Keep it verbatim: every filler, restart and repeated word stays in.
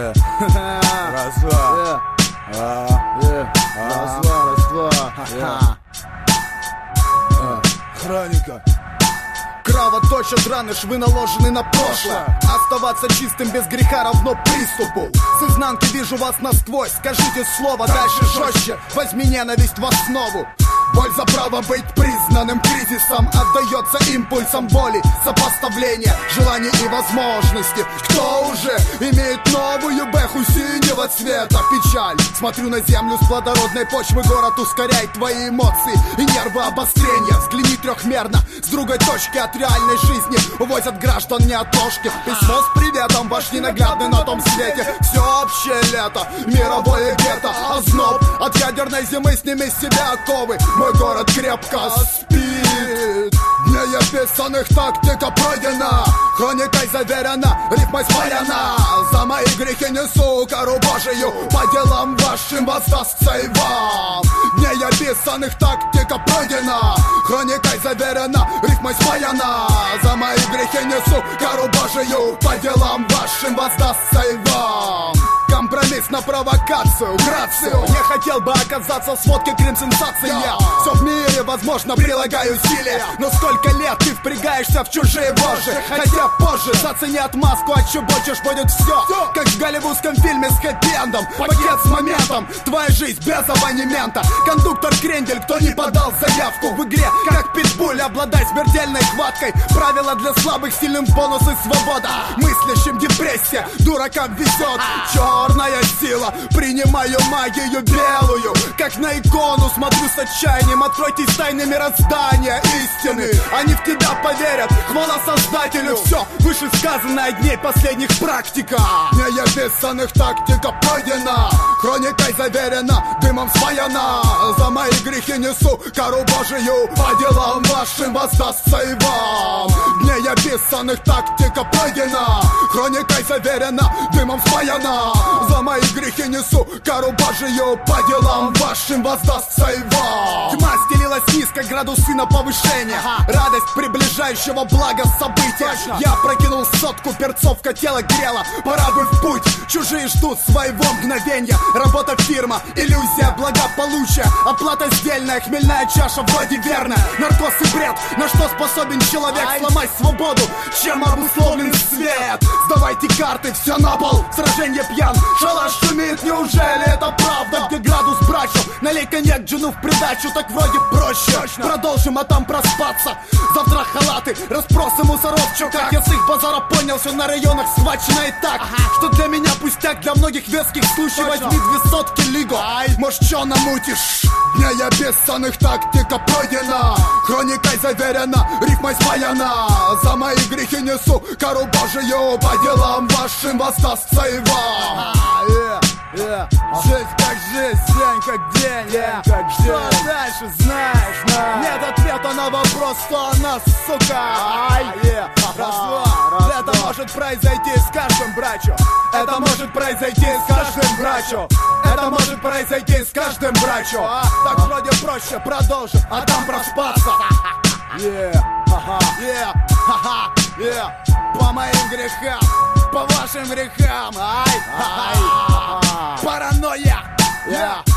Yeah. Раз-два. Yeah. Uh, yeah. Раз-два, раз-два. Yeah. Uh. Хроника. Кровоточат раны, швы наложены на прошлое. Оставаться чистым без греха равно приступу. С изнанки вижу вас насквозь. Скажите слово, дальше жестче. Возьми ненависть в основу. Боль за право быть признанным кризисом отдается импульсом воли, сопоставления, желаний и возможностей. Кто уже имеет новую бэху синего цвета? Печаль. Смотрю на землю с плодородной почвы. Город ускоряет твои эмоции и нервы обострения. Взгляни трехмерно, с другой точки от реальной жизни. Увозят граждан не от ложки. Письмо с приветом, ваш ненаглядный на том свете. Всеобщее лето, мировое гетто. Озноб от ядерной зимы, сними с себя оковы. Мой город крепко спит. Дней описанных тактика пройдена, хроникой заверена, рифмой спаяна. За мои грехи несу кару Божию, по делам вашим воздастся и вам. Дней описанных тактика пройдена, хроникой заверена, рифмой спаяна. За мои грехи несу кару Божию, по делам вашим воздастся и вам. Компромисс на провокацию, грацию. Не хотел бы оказаться в сводке крим-сенсации. Я все в мире, возможно, прилагаю усилия, но сколько лет ты впрягаешься в чужие вожжи. Хотя позже зацени отмазку, отчебочешь будет все, как в голливудском фильме с хэппи-эндом. Пакет с моментом, твоя жизнь без абонемента. Кондуктор крендель, кто не подал заявку в игре, как питбуль, обладай смертельной хваткой. Правила для слабых, сильным бонусы свобода. Мыслящим депрессия, дуракам везет. Черная сила, принимаю магию белую, как на икону смотрю с отчаянием. Откройтесь тайны мироздания истины, они в тебя поверят. Хвала Создателю, все вышесказанное дней последних практика. Дней описанных тактика пройдена, хроникой заверена, дымом спаяна. За мои грехи несу кару Божию, по делам вашим воздастся и вам. Дней описанных тактика пройдена, хроникой заверена, дымом спаяна. За мои грехи несу кару Божию, по делам вашим воздастся и вам. Тьма стелилась низко, градусы на повышение. Радость приближающего блага события. Я прокинул сотку, перцовка тело грела. Пора бы в путь, чужие ждут своего мгновенья. Работа фирма, иллюзия благополучия. Оплата сдельная, хмельная чаша вроде верная. Наркоз и бред, на что способен человек? Сломать свободу, чем обусловлен свет. Сдавайте карты, все на пол, сражение пьян. Шалаш шумит, неужели это правда? Где градус брачу? Налей коньяк джину в придачу, так вроде проще. Продолжим, а там проспаться. Завтра халаты, расспросы мусоров, чё как? Я с их базара понял, все на районах схвачено и так, что для меня пустяк, для многих веских случаев. Возьми две сотки лигу, может чё намутишь? Дней описанных тактика пройдена, хроникой заверена, рифмой спаяна. За мои грехи несу кару Божию, по делам вашим воздастся и вам. Yeah, yeah. Жизнь как жизнь, день как день, yeah. Как что день. Дальше знаешь, yeah. Нет ответа на вопрос, что она, сука. yeah. Раз-два, раз, это два. Может произойти с каждым брачом. Это может произойти с каждым брачом. Это может произойти с каждым брачом. а? Так вроде проще, продолжим, а там проспаться. Yeah, ха-ха, yeah, ха-ха, yeah. По моим грехам, по вашим грехам. Ай, ай, паранойя, yeah.